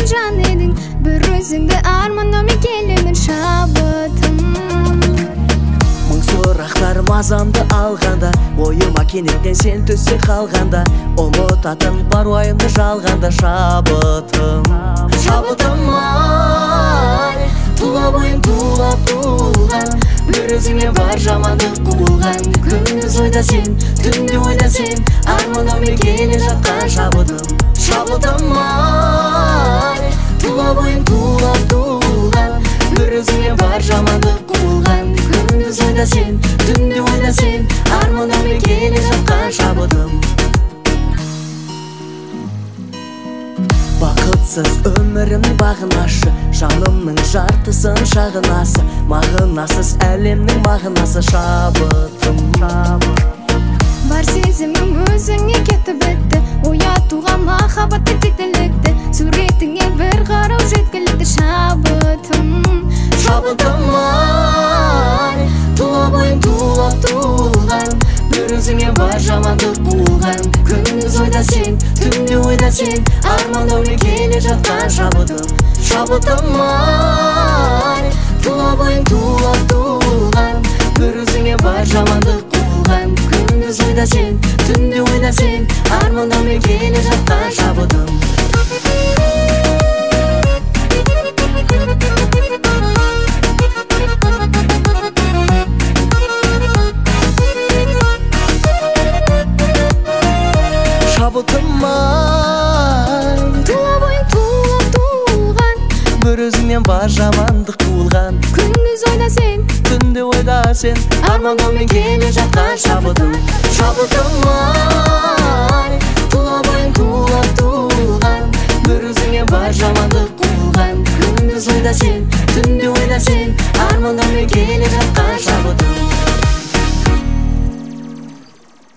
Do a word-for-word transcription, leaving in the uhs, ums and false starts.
жан едің, бір өзіңді арманым келемін шабытым. Мың сұрақтар мазамды алғанда, ойыма кенеттен сен түсе қалғанда, ұмытатын бар уайымды жалғанда шабытым. Шабытым ай, тұла бойым тулап туылған, бір өзіңе бар жамандық қуылған. Күндіз ойда сен, түнде ойда сен, арманыма келе жатқан шабытым. Шабытым ай, тұла бойым тулап туылған, бір өзіңе бар жамандық қуылған. Күндіз ойда сен, түнде ойда сен, арманыма келе жатқан шабытым. Бақытсыз өмірімнің бағынасы, жанымның жартысын шағынасы, мағынасыз әлемнің мағынасы шабытым. Бар сезімім өзіңе кетіп бітті, оятуға махаббатты тектілікті, суретіңе бір қарау жеткілікті шабытым. Шабытым ай, тұла бойым тулап туылған, бір өзіңе бар жамандық қуылған. Күндіз ойда сен, түнде ойда сен, арманыма келе жатқан шабытым. Шабытым ай, тұла бойым тулап туылған, бір өзіңе бар жамандық қуылған. Күндіз ойда сен, түнде ойда сен, арманыма келе жатқан шабытым. Шабытым ай, тұла бойым тулап туылған, бір өзіңнен бар жамандық қуылған. күндіз ойда сен, түнде ойда сен, арманыма келе жатқан шабытым. Шабытым ай, тұла бойым тулап туылған, бір өзіңе бар жамандық қуылған. Күндіз ойда сен, түнде